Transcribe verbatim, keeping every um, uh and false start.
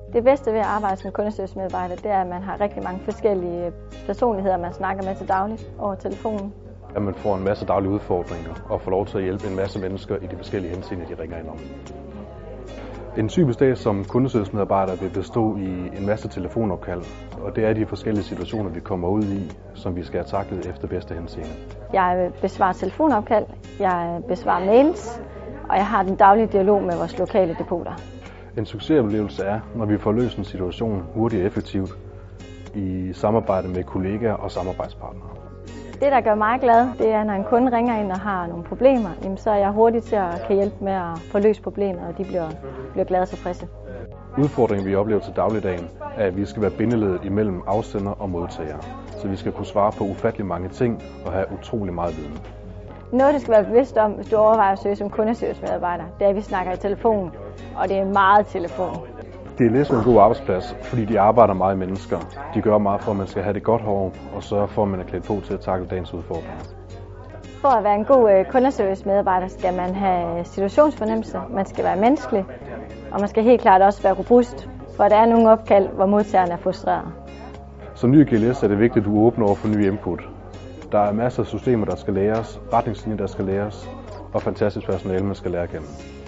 Det bedste ved at arbejde som kundeservice-medarbejder, det er, at man har rigtig mange forskellige personligheder, man snakker med til dagligt over telefonen. At man får en masse daglige udfordringer og får lov til at hjælpe en masse mennesker i de forskellige henseender, de ringer ind om. En typisk dag som kundeservice-medarbejder vil bestå i en masse telefonopkald, og det er de forskellige situationer, vi kommer ud i, som vi skal have taklet efter bedste henseende. Jeg besvarer telefonopkald, jeg besvarer mails, og jeg har den daglige dialog med vores lokale depoter. En succesoplevelse er, når vi får løst en situation hurtigt og effektivt i samarbejde med kollegaer og samarbejdspartnere. Det, der gør mig glad, det er, når en kunde ringer ind og har nogle problemer, jamen, så er jeg hurtig til at kan hjælpe med at få løst problemet, og de bliver, bliver glade og tilfredse. Udfordringen, vi oplever til dagligdagen, er, at vi skal være bindeledet imellem afsender og modtager. Så vi skal kunne svare på ufattelig mange ting og have utrolig meget viden. Noget, du skal være bevidst om, hvis du overvejer at søge som kundeservice-medarbejder, det er, at vi snakker i telefon, og det er meget telefon. Det er lidt en god arbejdsplads, fordi de arbejder meget med mennesker. De gør meget for, at man skal have det godt hår, og sørge for, at man er klædt på til at tackle dagens udfordringer. For at være en god kundeservice-medarbejder skal man have situationsfornemmelse, man skal være menneskelig, og man skal helt klart også være robust, for der er nogle opkald, hvor modtageren er frustreret. Som ny G L S er det vigtigt, at du åbner over for nye input. Der er masser af systemer, der skal læres, retningslinjer, der skal læres, og fantastisk personale, man skal lære at kende.